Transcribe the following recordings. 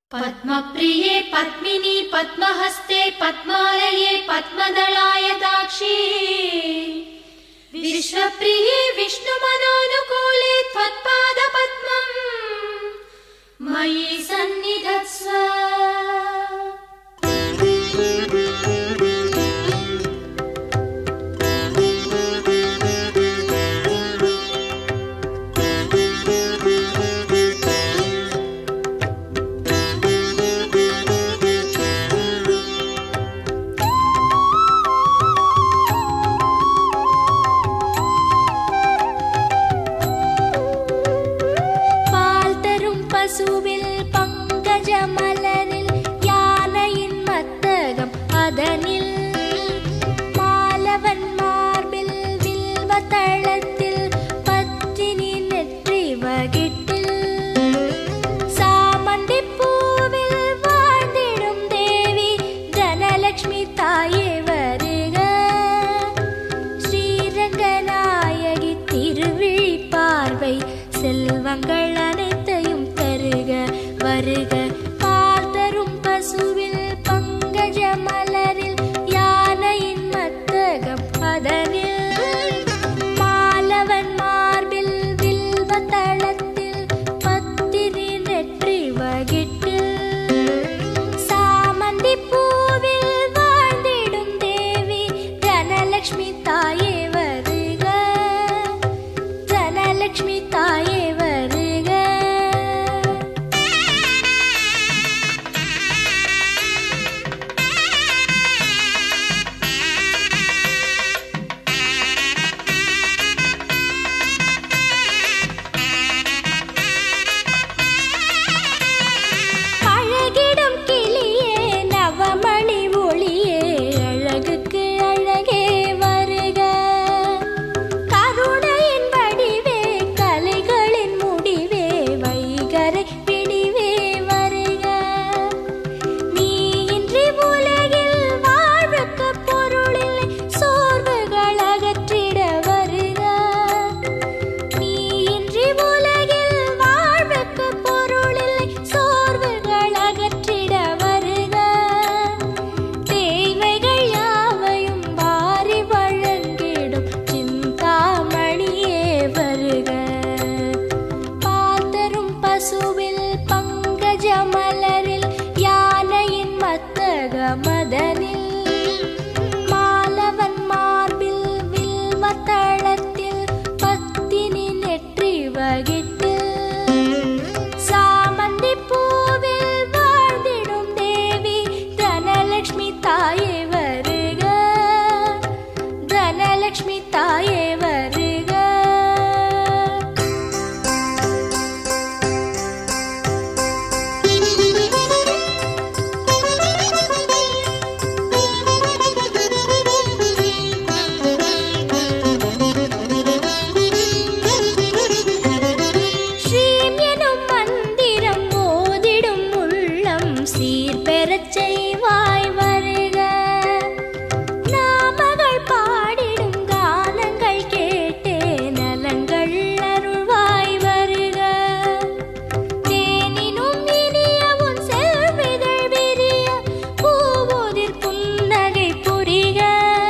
पद्मप्रिये पद्मिनी पद्महस्ते पद्मालये पद्मदलायताक्षी विश्वप्रिये विष्णुमनोनुकूले त्वत्पादपद्मं मयि सन्निधत्स्व। பசுவில் பங்கஜ மலரில் யானையின் மத்தகம் அதனில் மாலவன் மார்பில் வில்வ தளத்தில் பத்தினி நெற்றி வகிட்டில் சாமந்தி பூவில் வாழ்ந்திடும் தேவி தனலட்சுமி தாயே வருக. ஸ்ரீரங்கநாயகி திருவிழி பார்வை செல்வங்கள் அனைத்தையும் வருக. பார்த்தரும் பசுவில் பங்கஜ மலரில் யானையின் மத்தகம் அதனில் மாலவன் மார்பில் வில்வ தளத்தில் பத்தினி நெற்றி வகிட்டில் சாமந்தி பூவில் வாழ்ந்திடும் தேவி தனலட்சுமி தாயே வருக. தனலட்சுமி தாயே வருக. மாலவன் மார்பில் வில்வ தளத்தில் பத்தினி நெற்றி வகிட்டில் சாமந்தி பூவில் வாழ்ந்திடும் தேவி தனலட்சுமி தாயே வருக. தனலட்சுமி தாயே வருக. செய்வாய் வருக. நாமகள் பாடிடும் கானங்கள் கேட்டே நலங்கள் அருள்வாய் வருக. தேனினும் இனிய உன் செல்விதழ் விரிய பூவுதிர் புன்னகை புரிக.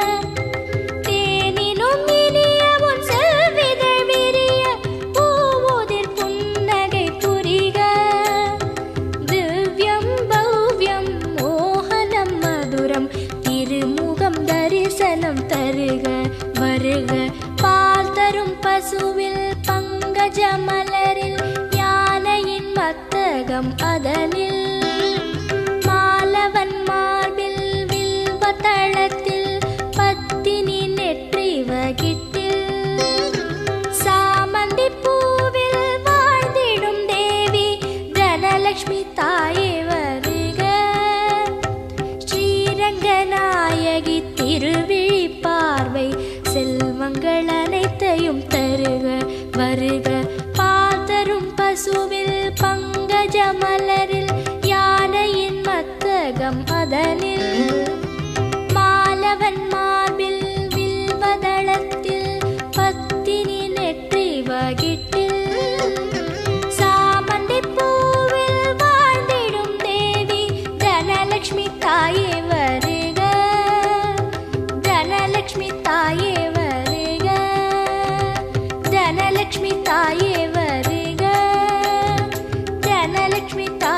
தேனினும் இனிய உன் செல்விதழ் விரிய பூவுதிர் புன்னகை புரிக. திவ்யம் திருமுகம் தரிசனம் தருக வருக. பால் தரும் பசுவில் பங்கஜ மலரில் யானையின் மத்தகம் அதனில் மாலவன் மார்பில் வில்வ தளத்தில் பத்தினி நெற்றி வகிட்டில் சாமந்தி பூவில் வாழ்ந்திடும் தேவி தனலட்சுமி தாயே வருக. ஸ்ரீரங்கநாயகி திருவிழி பார்வை செல்வங்கள் அனைத்தையும் வருக. பார்த்தரும் பசுவில் பங்கஜ மலரில் யானையின் மத்தகம் அதனில் மாலவன் மார்பில் வில்வ தளத்தில் பத்தினி நெற்றி வகிட்டில் சாமந்தி பூவில் வாழ்ந்திடும் லக்ஷ்மி தாயே